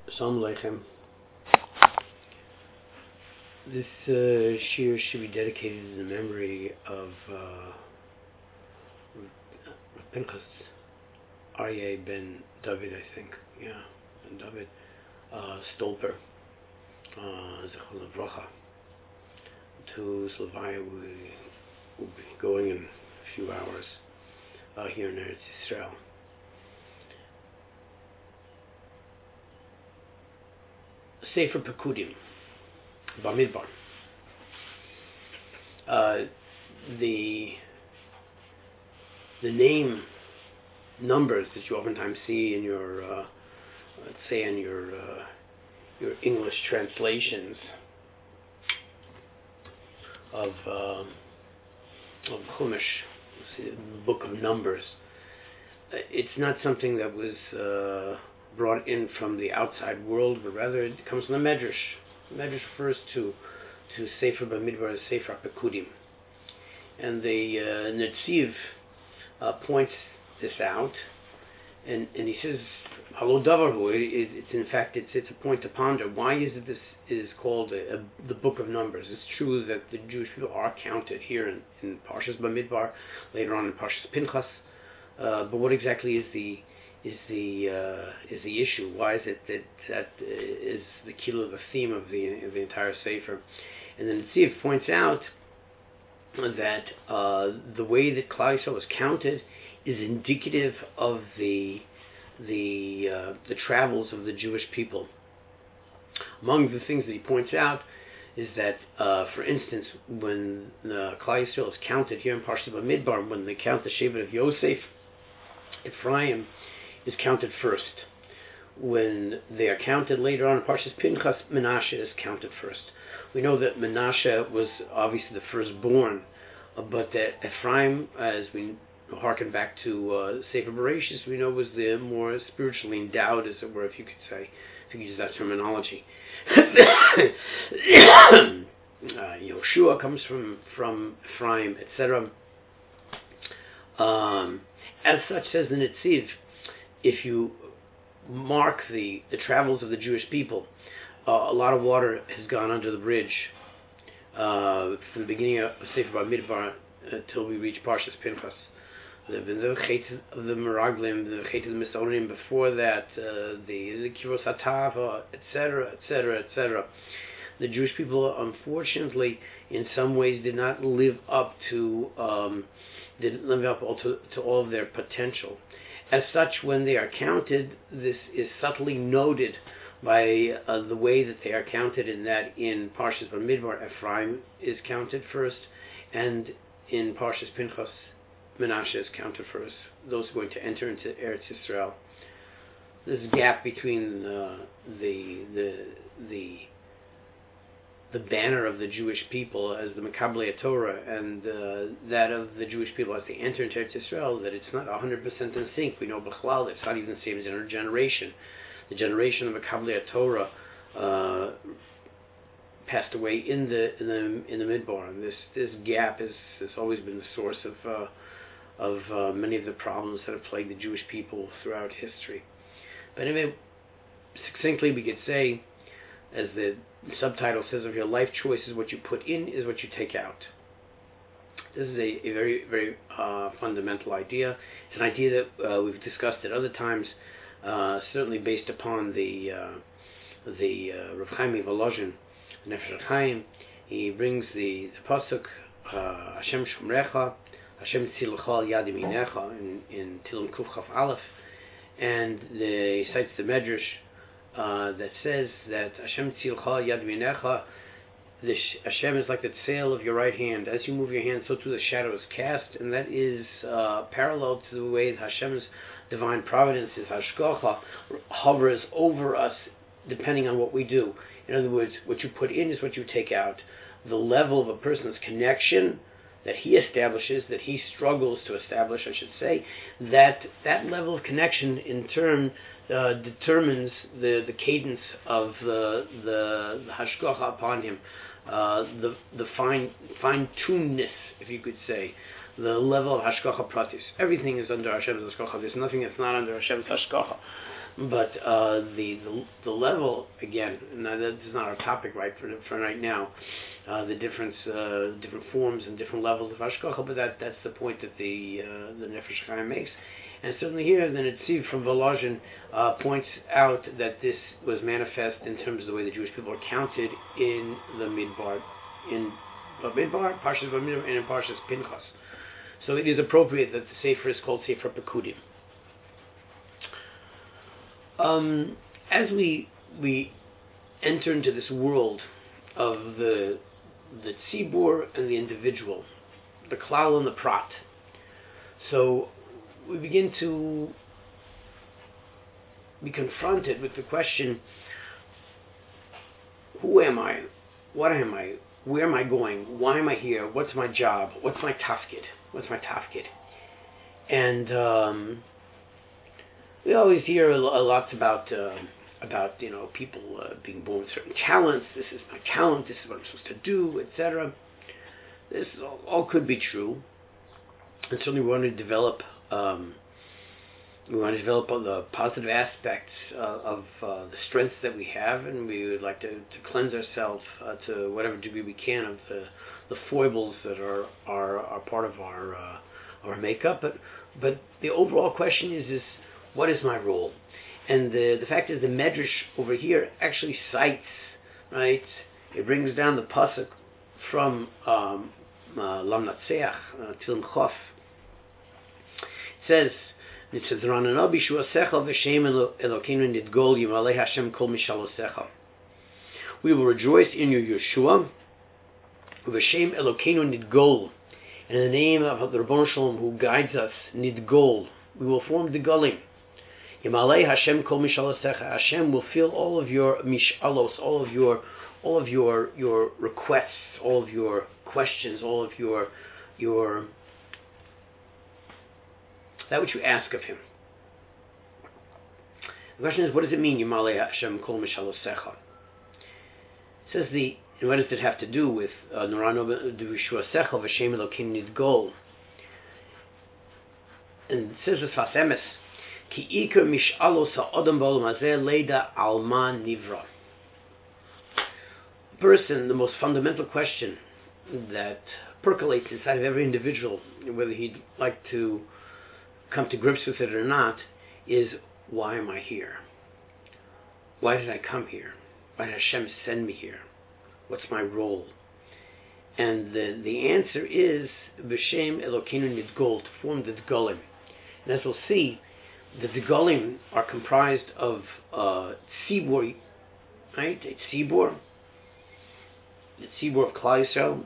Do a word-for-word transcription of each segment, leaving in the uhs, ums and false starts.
Shalom Aleichem. This uh, shir should be dedicated to the memory of uh, Pinchas Aryeh ben David, I think. Yeah, ben David uh, Stolper, Zechron Levracha. To Slovenia we will be going in a few hours uh, here in Eretz Yisrael. Sefer Pekudim, Bamidbar. Uh, the the name numbers that you oftentimes see in your, uh, let's say, in your uh, your English translations of uh, of Chumash, the Book of Numbers. It's not something that was uh, brought in from the outside world, but rather it comes from the Medrash. The Medrash refers to to Sefer Bamidbar as Sefer Pekudim, and the uh, Netziv uh, points this out, and and he says, "Halo davarhu." It, it's in fact it's it's a point to ponder. Why is it this is called a, a, the Book of Numbers? It's true that the Jewish people are counted here in, in Parshas Bamidbar, later on in Parshas Pinchas, uh, but what exactly is the is the uh, is the issue? Why is it that that is the key of the theme of the of the entire Sefer? And then Netziv points out that uh, the way that Klal Yisrael is counted is indicative of the the uh, the travels of the Jewish people. Among the things that he points out is that, uh, for instance, when uh, Klal Yisrael is counted here in Parshas Bamidbar, when they count the Shevet of Yosef, Ephraim is counted first. When they are counted later on in Parshas Pinchas, Menashe is counted first. We know that Menashe was obviously the firstborn, uh, but that Ephraim, as we harken back to uh, Sefer Bereshis, we know was the more spiritually endowed, as it were, if you could say, if you could use that terminology. uh, Yoshua comes from, from Ephraim, et cetera. Um, as such, says the Netziv, if you mark the, the travels of the Jewish people, uh, a lot of water has gone under the bridge uh, from the beginning of Sefer Bamidbar until we reach Parshas Pinchas. The the Chet of the Meraglim, the Chet of the Misonim before that, uh, the the Kiros Hatava, et cetera, et cetera, et cetera. The Jewish people, unfortunately, in some ways, did not live up to um, didn't live up all to, to all of their potential. As such, when they are counted, this is subtly noted by uh, the way that they are counted, in that in Parshas Bamidbar, Ephraim is counted first, and in Parshas Pinchas, Menashe is counted first. Those who are going to enter into Eretz Yisrael. This gap between uh, the the the the banner of the Jewish people as the Mekabelei Torah and uh, that of the Jewish people as they enter into Eretz Yisrael, that it's not one hundred percent in sync. We know Bechlal, it's not even the same as in our generation. The generation of Mekabelei Torah uh, passed away in the in the in the Midbar, and this this gap is has always been the source of uh, of uh, many of the problems that have plagued the Jewish people throughout history. But anyway, succinctly, we could say, as the subtitle says of your life choices, what you put in is what you take out. This is a, a very, very uh, fundamental idea. It's an idea that uh, we've discussed at other times, uh, certainly based upon the uh, the uh, Rav Chaim Volozhin, Nefesh Chaim. He brings the, the pasuk uh, Hashem Shomrecha, Hashem Tzilcha Al Yad Yaminecha in in Tilum Kuf Chaf Aleph, and the, he cites the Medrash Uh, that says that Hashem Tzilcha Yad Minecha, the Hashem is like the tail of your right hand. As you move your hand, so too the shadow is cast, and that is uh, parallel to the way that Hashem's divine providence, His Hashgacha, hovers over us, depending on what we do. In other words, what you put in is what you take out. The level of a person's connection that he establishes, that he struggles to establish, I should say, that that level of connection in turn uh, determines the, the cadence of the the, the hashgacha upon him, uh, the the fine fine tunedness, if you could say, the level of hashgacha pratis. Everything is under Hashem's hashgacha. There's nothing that's not under Hashem's hashgacha. But uh, the, the the level again, and that is not our topic right for for right now. Uh, the difference, uh, different forms and different levels of hashgacha, but that that's the point that the uh, the Nefesh Chaim makes. And certainly here, the Netziv from Volozhin uh, points out that this was manifest in terms of the way the Jewish people are counted in the Midbar, in Bamidbar, Parshas Bamidbar, and in Parshas Pinchas. So it is appropriate that the Sefer is called Sefer Pekudim. Um, as we we enter into this world of the the tzibur and the individual, the klal and the prat, so we begin to be confronted with the question: who am I? What am I? Where am I going? Why am I here? What's my job? What's my tafkid? What's my tafkid? And um, we always hear a lot about uh, about you know people uh, being born with certain talents. This is my talent. This is what I'm supposed to do, et cetera. This all, all could be true, and certainly we want to develop um, we want to develop all the positive aspects uh, of uh, the strengths that we have, and we would like to, to cleanse ourselves uh, to whatever degree we can of the the foibles that are are, are part of our uh, our makeup. But but the overall question is is what is my role? And the the fact is the Medrash over here actually cites, right? It brings down the pasuk from um, uh, Lam Natseach, uh, Tilim Chof. It says, it says, Ranana b'shuasecha v'shem Elokeinu nidgol yimalei Hashem kol mishalosecha. We will rejoice in your Yeshua, v'shem Elokeinu nidgol, and in the name of the Ribono Shel Olam who guides us, nidgol, we will form the golim. Yimalei Hashem kol mishalosecha. Hashem will fill all of your mishalos, all of your, all of your your requests, all of your questions, all of your your that which you ask of Him. The question is, what does it mean, Yimalei Hashem kol mishalosecha? It says the, and what does it have to do with Norano b'shuasecha v'shem Elokeinu nidgol? And it says the Sfas Emes, Ki ikar mishalos ha'odam ba'olam hazeh leida alma nivra. The person, the most fundamental question that percolates inside of every individual, whether he'd like to come to grips with it or not, is why am I here? Why did I come here? Why did Hashem send me here? What's my role? And the the answer is B'Shem Elokeinu Nidgol, to form the Dgolim. And as we'll see, the Dgolim are comprised of uh, Tzibur, right? It's Tzibur, the Tzibur of Klal Yisrael,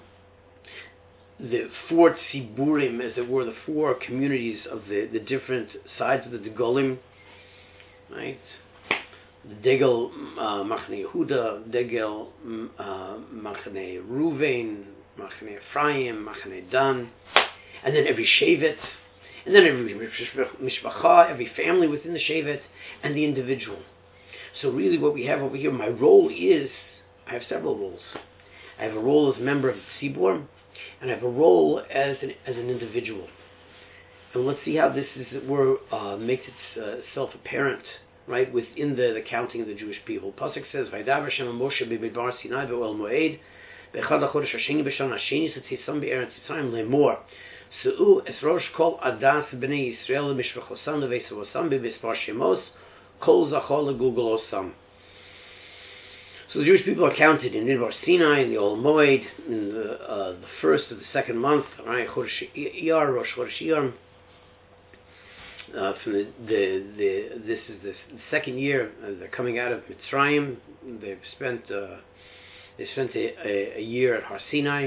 the four Tziburim, as it were, the four communities of the, the different sides of the Dgolim, right? The Degel uh, Machne Yehuda, Degel uh, Machne Ruvain, Machne Ephraim, Machne Dan, and then every Shevet, and then every Mishpacha, every family within the Shevet, and the individual. So really what we have over here, my role is, I have several roles. I have a role as a member of the Tzibur, and I have a role as an as an individual. And let's see how this is where uh, makes itself apparent, right, within the, the counting of the Jewish people. Pasuk says, "Vaydavar Hashem Moshe b'midbar Sinai be'oel moed be'echad lachodesh hasheni b'shana hasheni tzisam be'eretz Yitzrayim lemor se'u es rosh kol adas b'nei Yisrael mishvachosam leveisavosam b'mispar shemos kol zachor legulgolosam." So the Jewish people are counted in Midbar Sinai, in the Oel Moed, in the, uh, the first of the second month, right? Chodesh Iyar, Rosh Chodesh Iyar. Uh, from the, the the this is the second year uh, they're coming out of Mitzrayim. They've spent uh, they spent a, a, a year at Har Sinai,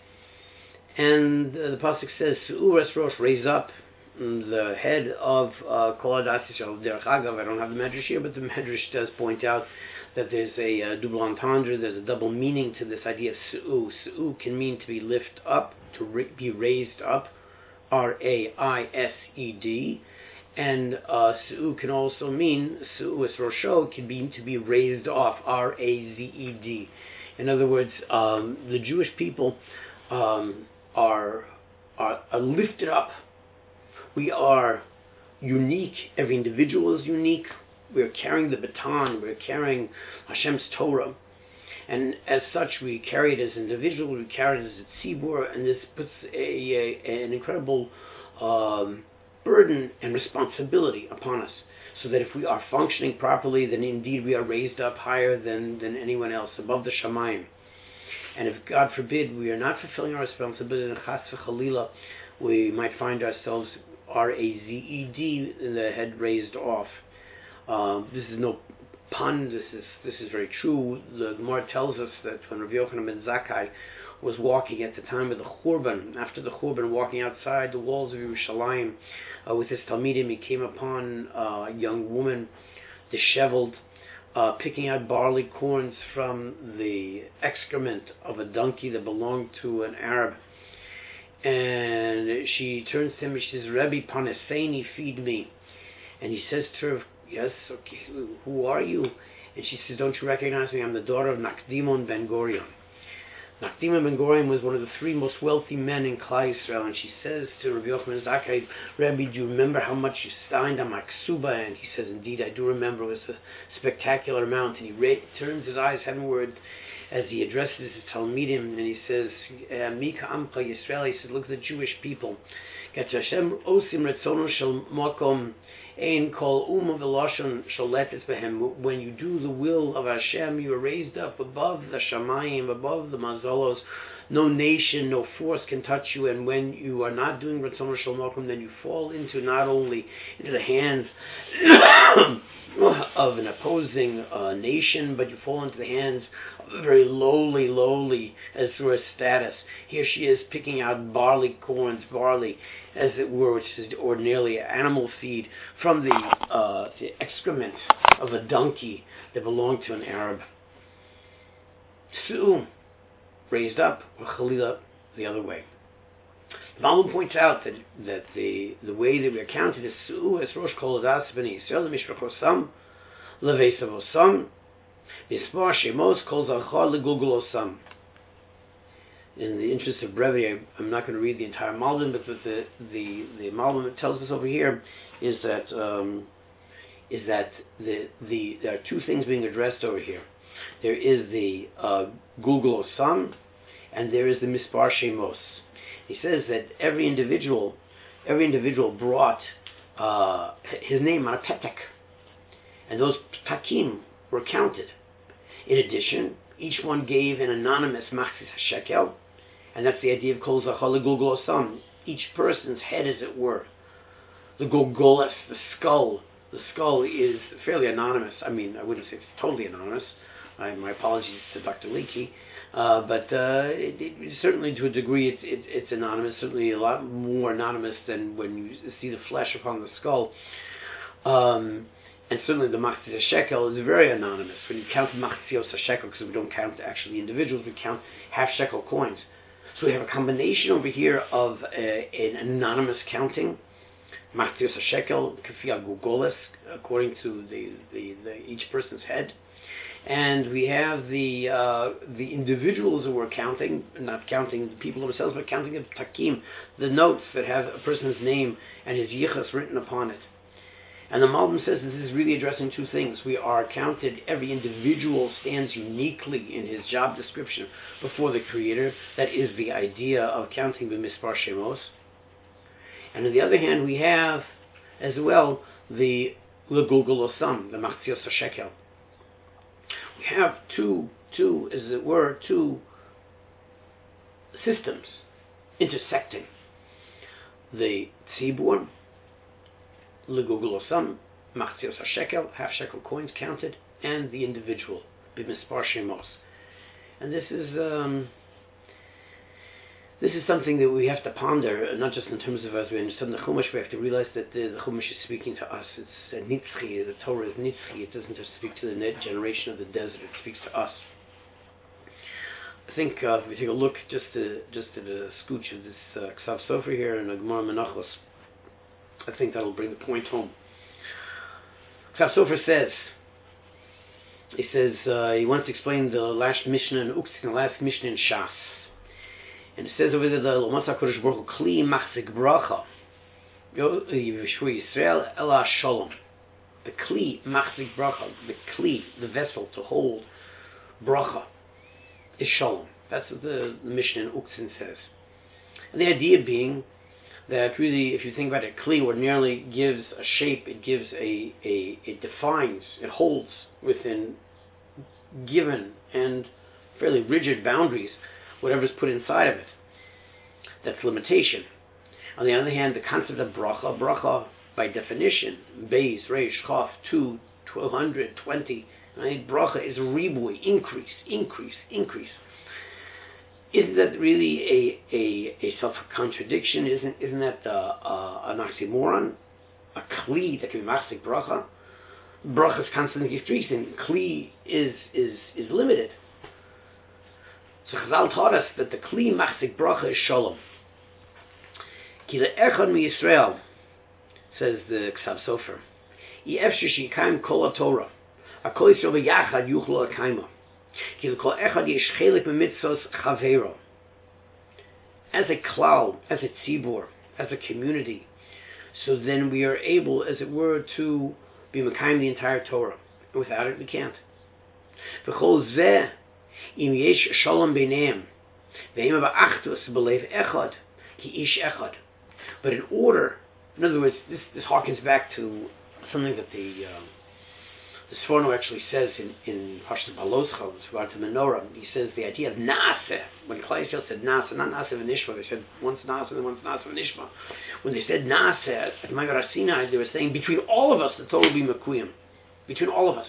and uh, the pasuk says, "Uras Rosh, raise up the head of Kol Adas Yisrael." Derech Agav, I don't have the Medrash here, but the Medrash does point out that there's a uh, double entendre, there's a double meaning to this idea of Su'u. Su'u can mean to be lift up, to ra- be raised up, R A I S E D, and uh, Su'u can also mean, Su'u es Rosho, can mean to be raised off, R A Z E D. In other words, um, the Jewish people um, are, are are lifted up. We are unique, every individual is unique. we're carrying the baton, we're carrying Hashem's Torah. And as such, we carry it as individuals, we carry it as a tzibur, and this puts a, a, an incredible um, burden and responsibility upon us. So that if we are functioning properly, then indeed we are raised up higher than, than anyone else, above the Shamayim. And if, God forbid, we are not fulfilling our responsibility, then chas v'chalila, we might find ourselves R A Z E D, in the head raised off. Um, this is no pun, this is this is very true. The Gemara tells us that when Rabbi Yochanan ben Zakkai was walking at the time of the Churban, after the Churban, walking outside the walls of Yerushalayim uh, with his Talmidim, he came upon uh, a young woman, disheveled, uh, picking out barley corns from the excrement of a donkey that belonged to an Arab. And she turns to him and she says, Rebbe, paneseini, feed me. And he says to her, yes, okay, who are you? And she says, don't you recognize me? I'm the daughter of Nakdimon ben Gurion. Nakdimon ben Gurion was one of the three most wealthy men in Klal Yisrael. And she says to Rabbi Yochanan ben Zakkai, Rebbe, do you remember how much you signed on my ksuba? And he says, indeed, I do remember. It was a spectacular amount. And he ra- turns his eyes heavenward as he addresses his Talmidim, and he says, Mika Amcha Yisrael, he says, look at the Jewish people. Hashem osim retzono shel makom ein kol uma v'lashon sholetes behem. When you do the will of Hashem, you are raised up above the Shamayim, above the Mazalos. No nation, no force can touch you, and when you are not doing retzono shel makom, then you fall into not only into the hands of an opposing uh, nation, but you fall into the hands of a very lowly, lowly, as through a status. Here she is picking out barley corns, barley, as it were, which is ordinarily animal feed, from the, uh, the excrement of a donkey that belonged to an Arab. Su'u, raised up, or Chalila, the other way. The Malbim points out that that the the way that we are counted is Su'u as Rosh Kol Adas B'nai Yisrael Mishpachosam Levesavosam Mispar Shemos Kol Zachar Legulgulosam. In the interest of brevity, I, I'm not going to read the entire Malbim, but what the the the Malbim tells us over here is that um, is that the the there are two things being addressed over here. There is the uh, Gulgulosam, and there is the Mispar Shemos. He says that every individual, every individual brought uh, his name on a petek, and those petakim were counted. In addition, each one gave an anonymous machzis hashekel, and that's the idea of kol zachar legulgulosam. Each person's head, as it were, the gulgulos, the skull. The skull is fairly anonymous. I mean, I wouldn't say it's totally anonymous. I, my apologies to Doctor Leakey. Uh, but uh, it, it, certainly to a degree it's, it, it's anonymous, certainly a lot more anonymous than when you see the flesh upon the skull. Um, and certainly the machzis shekel is very anonymous. When you count machzios shekel, because we don't count actually individuals, we count half shekel coins. So we have a combination over here of a, an anonymous counting, machzios shekel, kafia gugolis, according to the, the, the each person's head. And we have the uh, the individuals who were counting, not counting the people themselves, but counting the takim, the notes that have a person's name and his yichus written upon it. And the Malbim says this is really addressing two things. We are counted, every individual stands uniquely in his job description before the Creator. That is the idea of counting the Mispar Shemos. And on the other hand, we have as well the Legulgulosam, the Machzios HaShekel. We have two, two, as it were, two systems intersecting. The tzibur, legugulosam, machzios hashekel, half shekel coins counted, and the individual, b'mispar shemos. And this is um, this is something that we have to ponder, not just in terms of as we understand the Chumash. We have to realize that the, the Chumash is speaking to us. It's uh, nitzchi. The Torah is nitzchi. It doesn't just speak to the generation of the desert. It speaks to us. I think uh, if we take a look just to just at a scooch of this uh, Ksav Sofer here and a Gemara Menachos, I think that'll bring the point home. Ksav Sofer says, he says uh, he wants to explain the last Mishnah in Uktzin, the last Mishnah in Shas. And it says over there, the Lomas HaKadosh Baruch Hu, Kli Machzik Bracha, Yivshu Yisrael Ela Shalom. the kli machzik bracha, the kli, the vessel to hold bracha, is shalom. That's what the, the Mishnah in Uktzin says. And the idea being that really, if you think about it, kli ordinarily gives a shape, it gives a, a it defines, it holds within given and fairly rigid boundaries whatever's put inside of it. That's limitation. On the other hand, the concept of bracha, bracha by definition, beis, reish, chaf, two, twelve hundred, twenty, right? Bracha is ribui, increase, increase, increase. Isn't that really a, a, a self-contradiction? Isn't isn't that uh, uh, an oxymoron? A kli that can be machzik bracha? Bracha is constantly increasing. Kli is is is limited. So Chazal taught us that the kli machzik bracha is shalom. Ki le'echad mi Yisrael, says the Ksav Sofer, Yefshir shikayim kol haTorah, hakol Yisrael b'yachad yuchlo l'kayma. Ki l'kol echad yesh chelik b'mitzvos chaveiro. As a klal, as a tzibur, as a community, so then we are able, as it were, to be mekayim the entire Torah. And without it, we can't. V'chol zeh im yesh shalom b'neihem ve'im ba'achdus b'lev echad ki ish echad. But in order, in other words, this, this harkens back to something that the uh, the Sforno actually says in in Parshas Baloscha with regard to menorah. He says the idea of naaseh. When Klal Yisrael said naaseh, not naaseh v'nishma, they said once naaseh and once naaseh v'nishma. When they said naaseh at Ma'aver Har Sinai, they were saying between all of us the Torah will be mekuyim. Between all of us.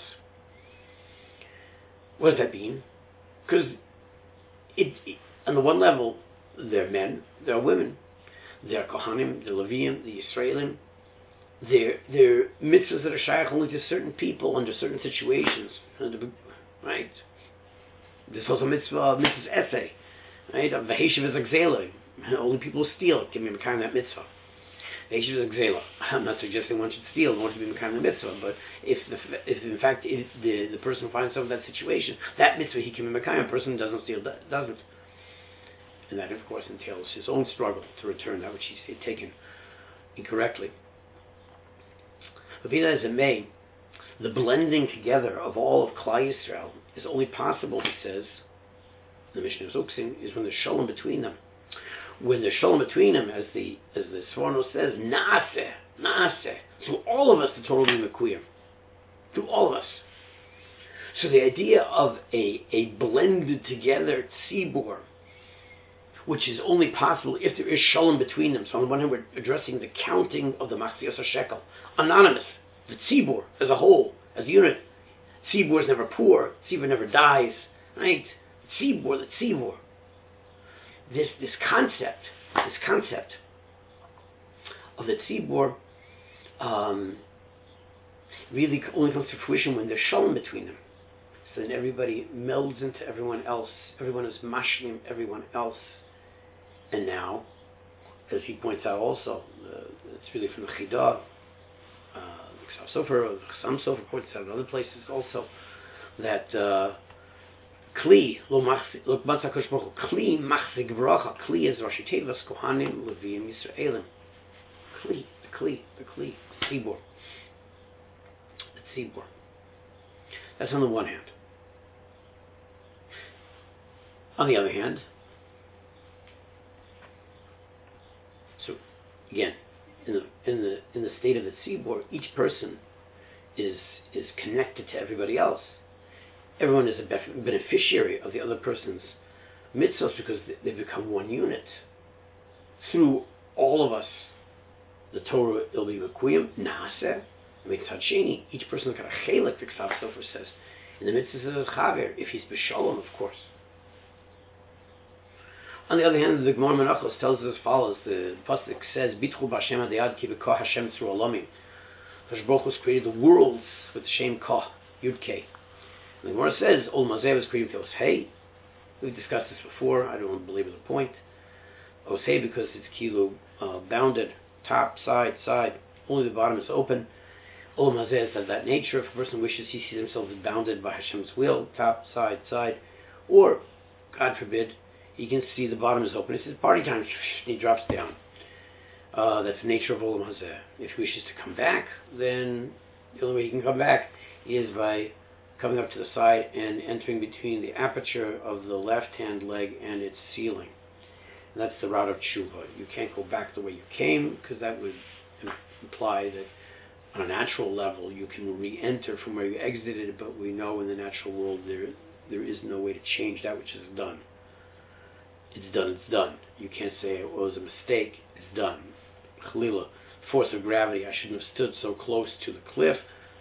What does that mean? Because it, it, on the one level, they're men, they're women. They're Kohanim, the Leviim, the Yisraelim. They're, they're mitzvahs that are shaykh only to certain people under certain situations. Right? There's also mitzvah, mitzvah's essay. Right? V'heshiv is exela. Only people who steal can be mekayim that mitzvah. V'heshiv is exela. I'm not suggesting one should steal in order to be mekayim the mitzvah, but if, the, if in fact if the, the person finds himself in that situation, that mitzvah he can be mekayim. A person who doesn't steal doesn't. And that, of course, entails his own struggle to return that which he's taken incorrectly. But be that as it may, the blending together of all of Klal Yisrael is only possible, he says, the Mishnah Uktzin, is when there's shalom between them. When there's shalom between them, as the as the Sforno says, naaseh, naaseh. Through all of us, the Torah will be mekuyim. Through all of us. So the idea of a, a blended together tzibur, which is only possible if there is shalom between them. So on the one hand, we're addressing the counting of the Machzios HaShekel. Anonymous, the tzibur as a whole, as a unit. Tzibur is never poor, tzibur never dies, right? Tzibur, the tzibur. This, this concept, this concept of the tzibur um, really only comes to fruition when there's shalom between them. So then everybody melds into everyone else. Everyone is mashlim everyone else. And now, as he points out also, uh, it's really from the Chidah, uh, the Ksav Sofer, the Chassam Sofer points out in other places also, that uh, Kli, lo matzah Kosh Baruch Hu, Kli machzik bracha, Kli is Rashi Tevas, Kohanim, Leviim, Yisraelim. Kli, the Kli, the Kli, the Tzibur. The Tzibur. That's on the one hand. On the other hand, so again, in the in the in the state of the tzibur, each person is is connected to everybody else. Everyone is a beneficiary of the other person's mitzvahs because they become one unit. Through all of us, the Torah will be mekuyim, naaseh, mitzvah sheni. Each person's got a chelik, the Ksav Sofer says. In the mitzvahs of chaver, if he's b'shalom, of course. On the other hand, the Gemara Menachos tells us as follows. The pasuk says, "Bitchu b'Hashem adayad ki b'koh Hashem through alamim." Hashem Baruch Hu created the worlds with the shem koh, Yud Kei. And the Gemara says, "Ol Mazeh was created with Hey." We've discussed this before. I don't want to belabor the point. Osei because it's kilo uh, bounded, top, side, side. Only the bottom is open. Ol Mazeh has that nature. If a person wishes, he sees himself as bounded by Hashem's will, top, side, side, or God forbid, you can see the bottom is open. It says party time. He drops down. Uh, that's the nature of Olam Hazeh. If he wishes to come back, then The only way he can come back is by coming up to the side and entering between the aperture of the left-hand leg and its ceiling. And that's the route of tshuva. You can't go back the way you came, because that would imply that on a natural level you can re-enter from where you exited, but we know in the natural world there there is no way to change that which is done. It's done, it's done. You can't say it was a mistake, it's done. Chalila, force of gravity, I shouldn't have stood so close to the cliff.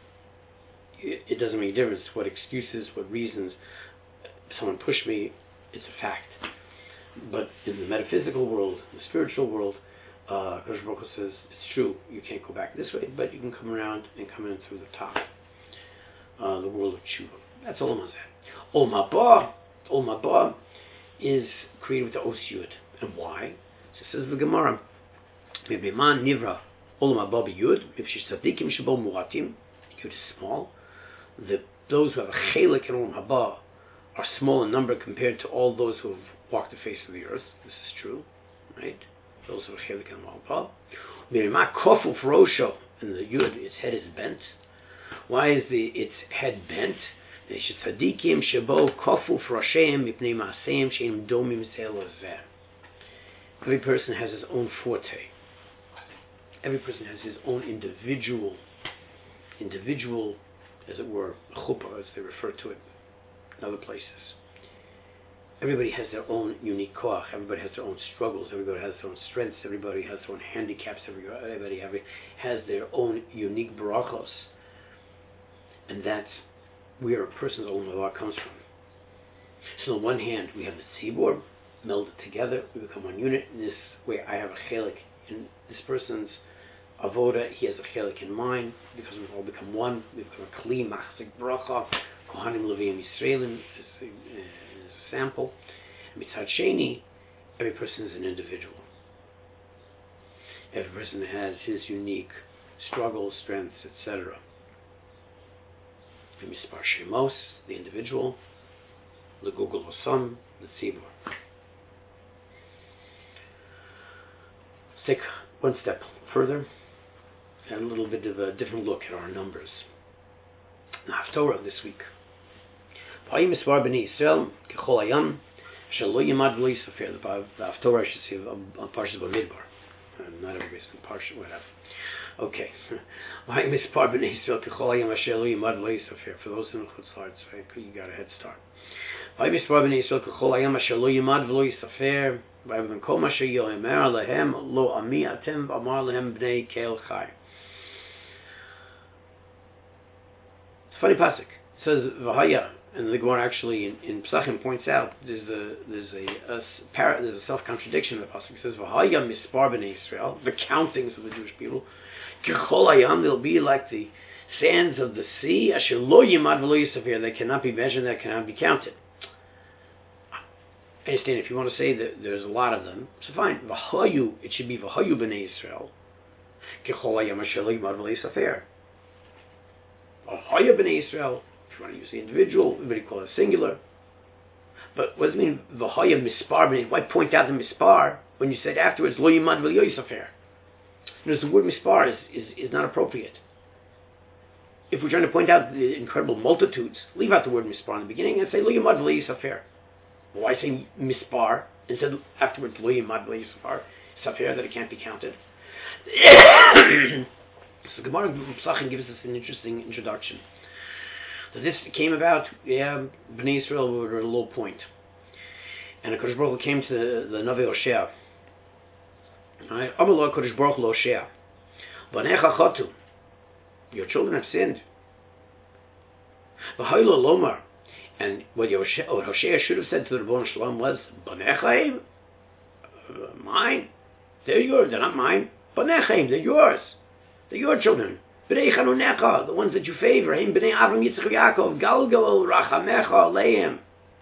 It, it doesn't make a difference what excuses, what reasons someone pushed me, it's a fact. But in the metaphysical world, the spiritual world, uh, Kodesh Baruch Hu says, it's true, you can't go back this way, but you can come around and come in through the top. Uh, the world of tshuva. That's Olam Hazeh. Olam Haba, Olam Haba is created with the Os Yud. And why? So it says the Gemara, Mebiman Nivra Olam Haba B'Yud, Mifshish Tzadikim Shabo Muatim, Yud is small. The, those who have a chelik in Olam Haba are small in number compared to all those who have walked the face of the earth. This is true, right? Those who have a chelik in Olam Haba. Mebiman Kofu Frosho, and the Yud, its head is bent. Why is the its head bent? Tzadikim Shabo Kofu Froshem Mipnei Maaseim Sheim Domim Zelazeh. Every person has his own forte. Every person has his own individual, individual, as it were, chuppah, as they refer to it in other places. Everybody has their own unique koach. Everybody has their own struggles. Everybody has their own strengths. Everybody has their own handicaps. Everybody has their own unique barachos. And that's where a person's Olam Haba comes from. So on one hand, we have the tzibur, melded together, we become one unit. In this way, I have a chelik in this person's avoda, he has a chelik in mine, because we've all become one. We become a kli, machzik, bracha, kohanim, leviim, yisraelim, as a, as a sample. And mitzad sheni, every person is an individual. Every person has his unique struggles, strengths, et cetera. Mispar Shemos, the individual, the Google Osam, the Tzibur. Let's take one step further and a little bit of a different look at our numbers. Now, Haftorah this week. V'ayim mispar b'nei Yisrael kechol hayam shelo yimad v'lo yisafer. The Haftorah I should say on Parshas Bamidbar. Not everybody's in Parsha, whatever. Okay. V'ayim mispar b'nei Yisrael kechol hayam shelo yimad v'lo yisafer. For those in the Chutz La'aretz, you got a head start. V'ayim mispar b'nei Yisrael kechol hayam shelo yimad v'lo yisafer. V'ayim kol ma sheyomer lehem lo ami atem v'amar lehem b'nei kel chai. It's a funny pasuk. It says V'haya, and the Gemara actually in, in Pesachim points out there's a there's a, a para, there's a self contradiction in the pasuk. It says V'haya mispar b'nei Israel, the countings of the Jewish people. Kechol hayam, they'll be like the sands of the sea. Asher lo yimad v'lo yisafer, they cannot be measured, they cannot be counted. I understand if you want to say that there's a lot of them, so fine. V'hayu, it should be V'hayu b'nei Israel. Kechol hayam asher lo yimad v'lo yisafer. V'haya b'nei Israel. If you want to use the individual, everybody call it singular. But what does it mean, V'haya mispar b'nei? Why point out the mispar when you said afterwards, lo yimad v'lo yisafer? Notice the word mispar is, is, is not appropriate. If we're trying to point out the incredible multitudes, leave out the word mispar in the beginning and say, lo yimad v'lo yisafer. Why say mispar instead afterwards, lo yimad v'lo yisafer? Safer, that it can't be counted. So Gemara Pesachim gives us an interesting introduction. So this came about, yeah, Bnei Israel were at a low point. And the Kodesh Baruch Hu came to the, the Navi Hoshea. Right? Amallah Kodesh Baruch Hu Hoshea. Banecha chotu. Your children have sinned. V'haylo lomar. And what Hoshea, what Hoshea should have said to the Rebbeinu Shalom was, Banechaim? Uh, mine? They're yours, they're not mine. Banechaim, they're yours. They're your children. B'nei chanunecha, the ones that you favor. Him b'nei Avram Yitzchak Yaakov, galgal rachamecha aleim.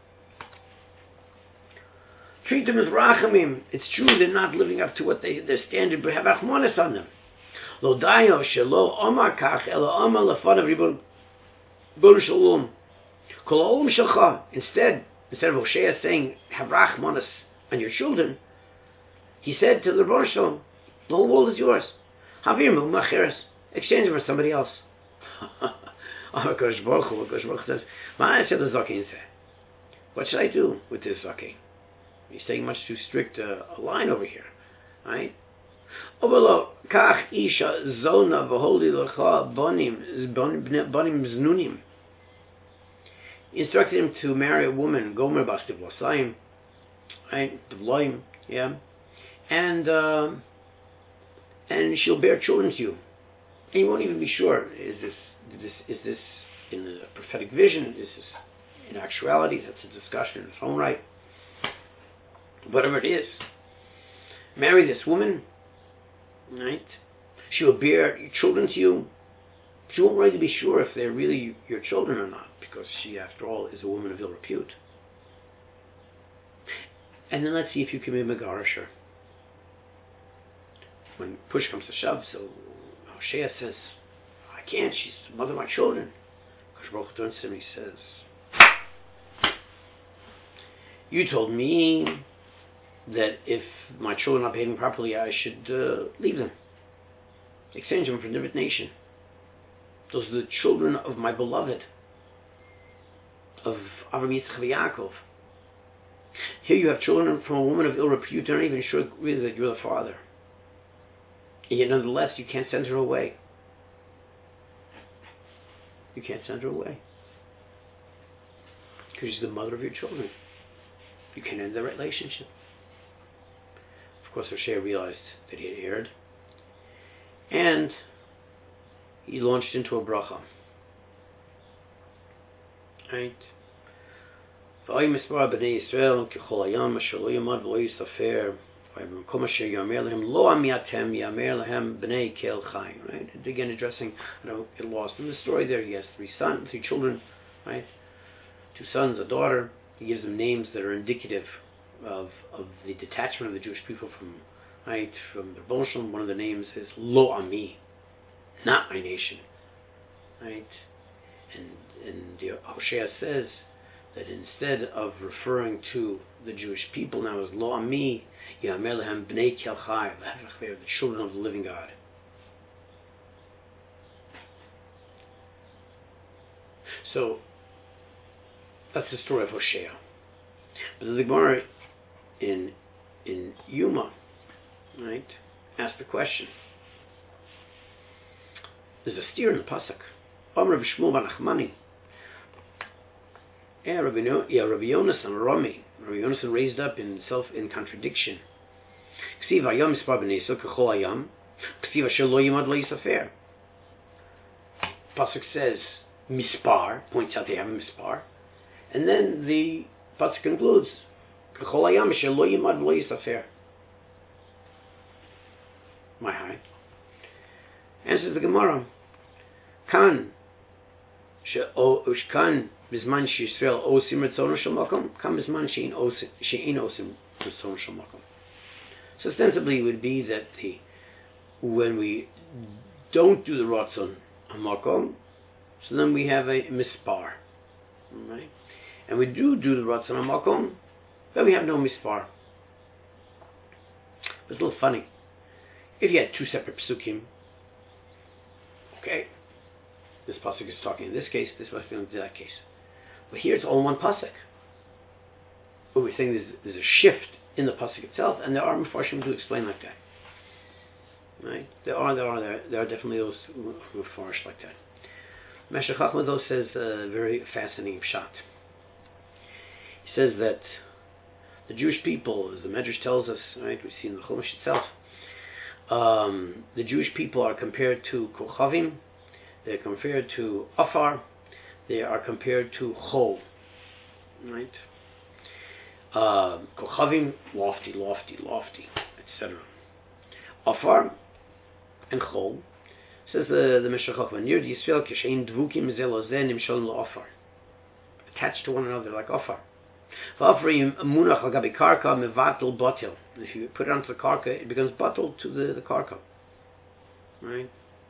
Treat them as rachamim. It's true they're not living up to what they their standard, but have achmonas on them. Lo dayo shelo omar kach elo omar lefanav ribon shalom. Kol olam shalcha. Instead, instead of Hoshea saying have rachmonas on your children, he said to the Rebbeinu Shalom, the whole world is yours. Havir mu macheres. Exchange it for somebody else. HaKadosh Baruch Hu, HaKadosh Baruch Hu says, "Ma said the zaken say, what should I do with this zaken? He's taking much too strict a, a line over here, right? Ovelo kach isha zona v'holi lecha bonim bonim znunim." He instructed him to marry a woman, Gomer bas Tivlosaim, right? Tivloim, yeah, and uh, and she'll bear children to you, and you won't even be sure is this this is this in the prophetic vision? Is this in actuality? That's a discussion in its own right. Whatever it is, marry this woman, right? She will bear children to you. But you won't really be sure if they're really your children or not, because she, after all, is a woman of ill repute. And then let's see if you can be megarish her. When push comes to shove, so Hosea says, I can't, she's the mother of my children. Because Baruch Hu turns to him, he says, you told me that if my children are not behaving properly, I should uh, leave them. Exchange them for a different nation. Those are the children of my beloved, of Avraham, Yitzchak, and Yaakov. Here you have children from a woman of ill repute. They're not even sure really that you're the father. And yet nonetheless, you can't send her away. You can't send her away. Because she's the mother of your children. You can't end the relationship. Of course, Hosea realized that he had erred. And he launched into a bracha. Right? V'ay mispar b'nei Yisrael k'chol hayam asher lo yamad v'lo yisafer v'ayim asher yamer lehem lo amiatem yamer lehem b'nei kel chai. Right? And again, addressing, I don't get lost in the story there. He has three sons, three children, right? Two sons, a daughter. He gives them names that are indicative of of the detachment of the Jewish people from right from their Bolshevik. One of the names is Lo Ami, not my nation, right? And and the Hosea says that instead of referring to the Jewish people now as Lo Ami, Yamer lehem bnei kel chai, the children of the living God. So that's the story of Hosea. But the Gemara in in Yuma, right, asked the question. There's a steer in the pasuk. Amr B'Shmuel Bar Nachmani. Yeah, Rabbi Yonasan Rami. Rabbi Yonasan raised up in self in contradiction. Ksiv Hayam Mispar B'nei Yisrael K'chol Hayam. Ksiv Asher Lo Yimad Lo Yisafer. Pasuk says Mispar, points out they have a Mispar, and then the pasuk concludes K'chol Hayam Asher Lo Yimad Lo Yisafer. My high. Answers the Gemara. Kan she'kan bizman she'Yisrael osim retzono shel makom, kan bizman she'in osim retzono shel makom. So ostensibly it would be that the when we don't do the ratzon hamakom, so then we have a mispar, right? And we do do the ratzon hamakom, then we have no mispar. But it's a little funny. If you had two separate psukim, okay, this pasuk is talking in this case, this pasuk is in that case. But here it's all in one pasuk. But we're saying there's, there's a shift in the pasuk itself, and there are Mefarshim who explain like that. Right? There are, there are, there, there are definitely those who, who Mefarish like that. Meshech Chochmah though says a very fascinating pshat. He says that the Jewish people, as the Medrash tells us, right, we see in the Chumash itself, um, the Jewish people are compared to Kochavim, they're compared to Afar, they are compared to Chol, right? Uh, Kochavim, lofty, lofty, lofty, et cetera. Afar and Chol, says the the Meshech Chochmah, Nir Yisrael kishein dvukim zelozeh nimshon lo'afar, attached to one another like Afar. V'afrim munach lagabi karka mevatel batil. If you put it onto the karka, it becomes batil to the the karka, right?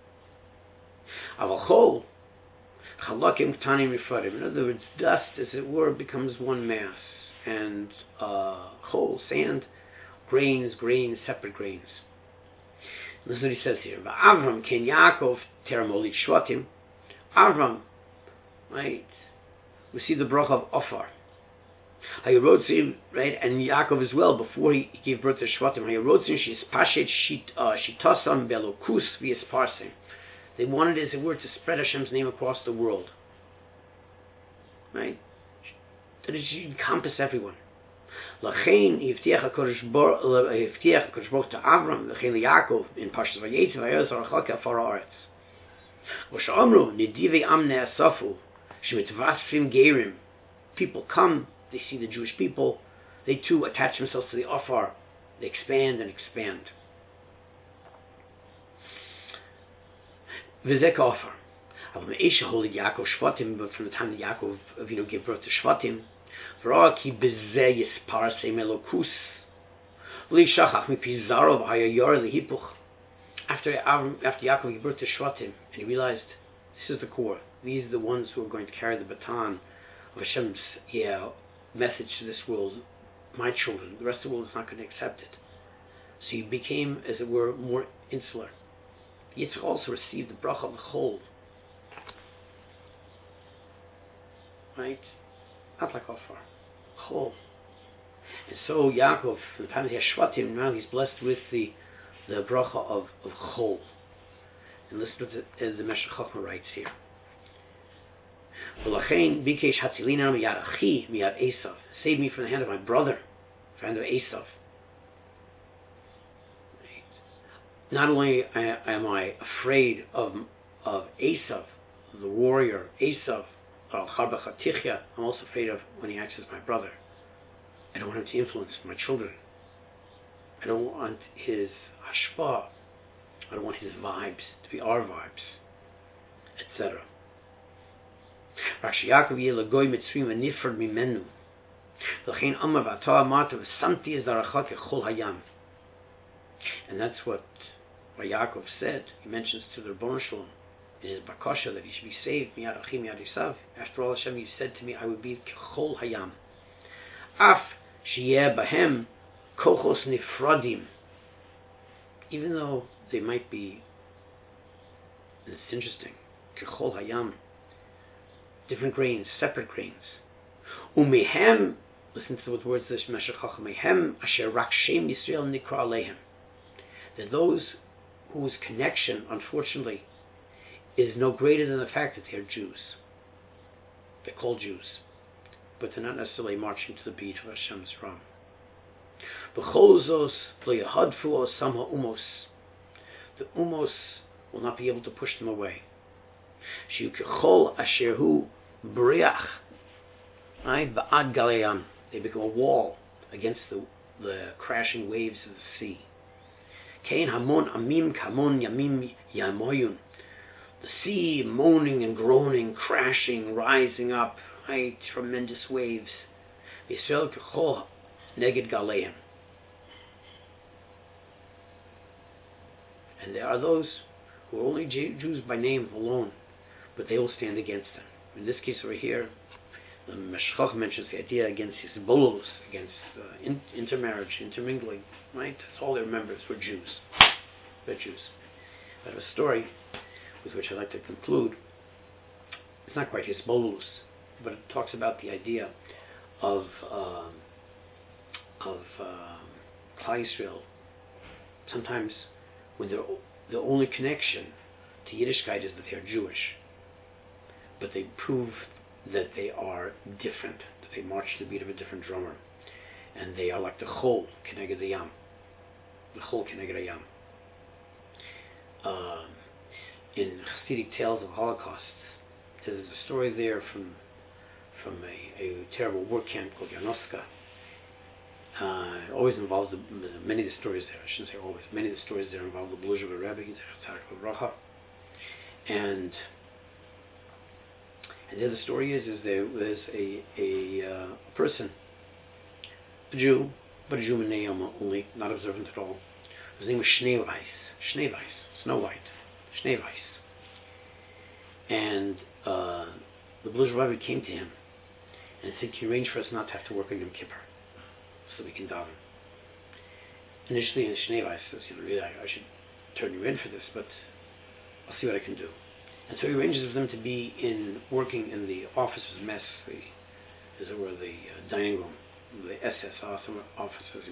Aval chol chalakim ktanim rifarim. In other words, dust, as it were, becomes one mass, and uh, chol, sand, grains, grains, separate grains. This is what he says here. V'avram ken Yaakov teramolit shvatim. Avram, right? We see the bracha of Ofar. Hayerotzim, right, and Yaakov as well, before he, he gave birth to Shvatim. Hayerotzim, she's pashet shitasam belokus v'yisparsim. They wanted, as it were, to spread Hashem's name across the world, right? That it should encompass everyone. Lachein yivtiach HaKadosh Baruch Hu to Avram, lachein liYaakov in Parshas Vayetzev Hayos Arachal Kafar Haaretz. V'shamru nidivei am ne'asafu shemitvasfim gerim. People come, they see the Jewish people, they too attach themselves to the Ofar, they expand and expand. V'zek Ofar. But from the time that Yaakov, you know, gave birth to Shvatim, after after Yaakov gave birth to Shvatim, and he realized this is the core. These are the ones who are going to carry the baton of Hashem's yeah, message to this world. My children, the rest of the world is not going to accept it. So he became, as it were, more insular. Yitzchak also received the bracha of the Chol. Right? Not like Ofar. Chol. And so Yaakov, from the time that he has Shvatim, now he's blessed with the the bracha of, of Chol. And listen to what the, the Meshech Chochmah writes here. V'lachein bikesh hatzilina miyad achi miyad Esav. Save me from the hand of my brother, from the hand of Esav. Not only am I afraid of of Esav, the warrior Esav, I'm also afraid of when he acts as my brother. I don't want him to influence my children. I don't want his hashpah. I don't want his vibes to be our vibes, et cetera. And that's what Yaakov said. He mentions to the Rebbeinu Shalom in his Bakasha that he should be saved. Miyad Achi Miyad Esav. After all, Hashem, he said to me, I would be Kechol Hayam. Af Sheyeh Bahem Kochos Nifradim. Even though they might be, and it's interesting, Kechol Hayam, different grains, separate grains. Umehem, listen to the words of this Meshech Chochmah, Mehem Asher Rak Shem Yisrael Nikra Alehem. That those whose connection, unfortunately, is no greater than the fact that they're Jews. They're called Jews, but they're not necessarily marching to the beat of Hashem's Ram. B'cholzos lo yahadfu o samha umos. The umos will not be able to push them away. Shiu kechol asher hu briach. Right? Ba'ad galayam. They become a wall against the, the crashing waves of the sea. Kein hamon amim kamon yamim yamoyun. The sea moaning and groaning, crashing, rising up, right? Tremendous waves. Yisrael kechol neged galayim. And there are those who are only Jews by name alone, but they will stand against them. In this case over here, the Meshech Chochmah mentions the idea against Hisbolus, against uh, in, intermarriage, intermingling, right? That's all their members were Jews. They're Jews. I have a story with which I'd like to conclude. It's not quite Hisbolus, but it talks about the idea of uh, of uh, Klal Yisrael. Sometimes when their the only connection to Yiddishkeit is that they are Jewish, but they prove that they are different, that they march to the beat of a different drummer, and they are like the Chol Keneged the Yam, the Chol Keneged the Yam. Uh, in Chassidic Tales of Holocaust, there's a story there from from a, a terrible work camp called Yanoska. Uh, it always involves the, many of the stories there. I shouldn't say always. Many of the stories there involve the Beluzhev Rebbe, the Racha, and and the other story is is there was a a uh, person, a Jew, but a Jew in Ne'yama only, not observant at all. His name was Schneeweiss, Schneeweiss, Snow White, Schneeweiss, and uh, the Beluzhev Rebbe came to him and said, "Can you arrange for us not to have to work on Yom Kippur, so we can daven?" Initially, Schneeweiss says, "You know, really, I, I should turn you in for this, but I'll see what I can do." And so he arranges for them to be in working in the officers' mess, the, as it were, the uh, dining room, the S S officers,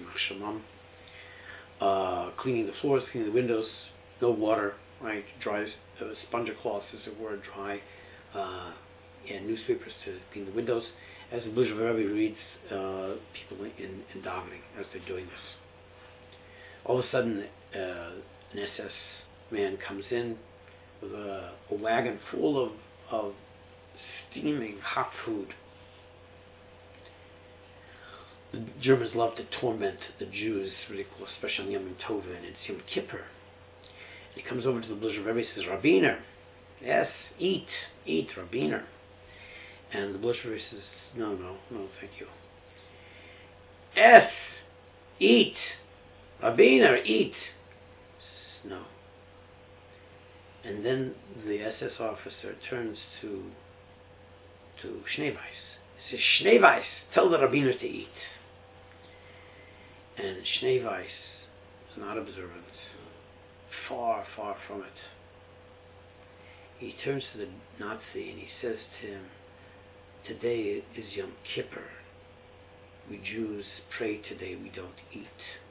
uh, cleaning the floors, cleaning the windows, no water, right? Dry uh, sponge cloths, as it were, dry, uh, and newspapers to clean the windows. As the Bluzhev Rebbe reads uh, people in, in davening as they're doing this. All of a sudden, uh, an S S man comes in with a, a wagon full of, of steaming hot food. The Germans love to torment the Jews, really cool, especially on Yom Tov and it's Yom Kippur. And he comes over to the Bluzhev Rebbe and says, Rabbiner, yes, eat, eat, Rabbiner. And the Bluzhev Rebbe says, no, no, no, thank you. Yes, eat, Rabbiner, eat. Says, no. And then the S S officer turns to to Schneeweiss. He says, Schneeweiss, tell the Rabbiner to eat. And Schneeweiss is not observant. Far, far from it. He turns to the Nazi and he says to him, today is Yom Kippur. We Jews pray today, we don't eat.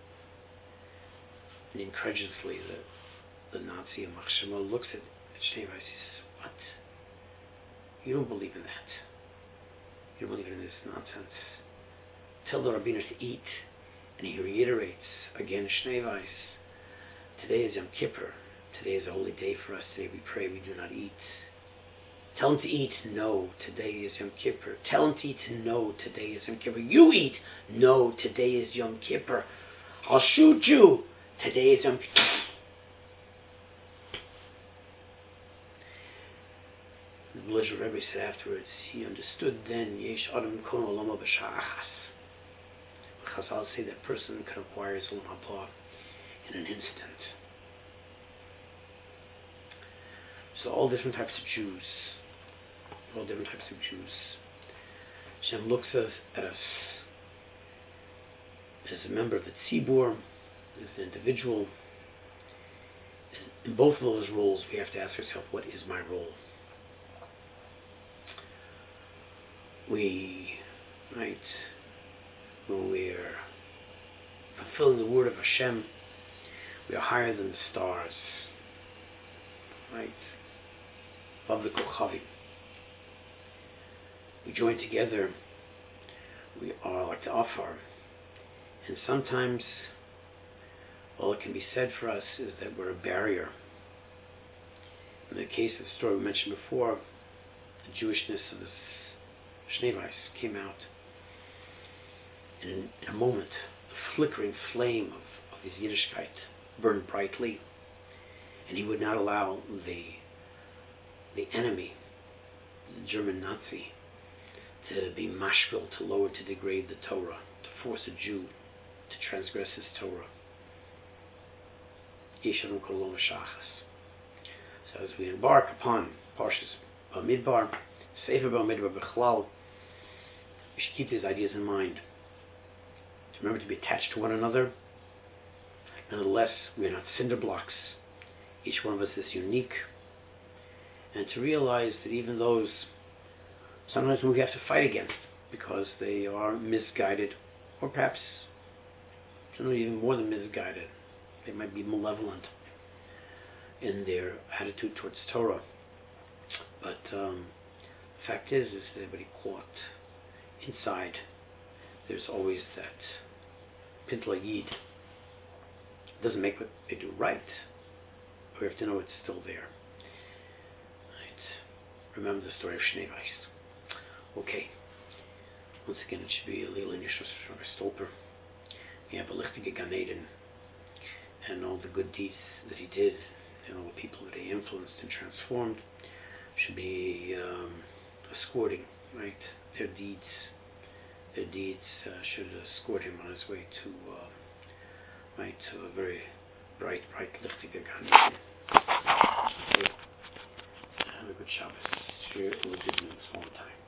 And incredulously, the, the Nazi Yamach Shemo looks at, at Schneeweiss and says, what? You don't believe in that. You don't believe in this nonsense. Tell the Rabbiner to eat. And he reiterates again, Schneeweiss, today is Yom Kippur. Today is a holy day for us. Today we pray, we do not eat. Tell him to eat. No, today is Yom Kippur. Tell him to eat. No, today is Yom Kippur. You eat. No, today is Yom Kippur. I'll shoot you. Today is Yom Kippur. The Bluzhev Rebbe said afterwards, he understood then, Yesh Adam Kon Olama B'Sha'achas. Chazal say that person can acquire his olam haba in an instant. So all different types of Jews, all different types of Jews. Hashem looks at us as a member of the tzibur, as an individual. In both of those roles, we have to ask ourselves, what is my role? We, right, when we're fulfilling the word of Hashem, we are higher than the stars, right, above the Kochavim. We join together, we are like the Afar, and sometimes all that can be said for us is that we're a barrier. In the case of the story we mentioned before, the Jewishness of this Schneeweiss came out, and in, in a moment, the flickering flame of, of his Yiddishkeit burned brightly, and he would not allow the the enemy, the German Nazi, to be mashpil, to lower, to degrade the Torah, to force a Jew to transgress his Torah. Yesharim Kolom Shachas. So as we embark upon Parshas Bamidbar, Sefer Bamidbar Bechlal, we should keep these ideas in mind. To remember to be attached to one another. Nonetheless, we are not cinder blocks. Each one of us is unique. And to realize that even those, sometimes we have to fight against because they are misguided, or perhaps, generally even more than misguided, they might be malevolent in their attitude towards Torah. But um, the fact is, is that everybody caught inside, there's always that Pintla Yid. It doesn't make what they do right, but we have to know it's still there. Right? Remember the story of Schneeweiss. Okay. Once again, it should be a little Nishos Rabbi Stolper. We have a Lichtige Gan Eden, and all the good deeds that he did, and all the people that he influenced and transformed should be um, escorting, right? Their deeds, their deeds uh, should escort him on his way to, uh, right, to a very bright, bright Lichtige Gan Eden. Have a good Shabbos. Share a legitimate small time.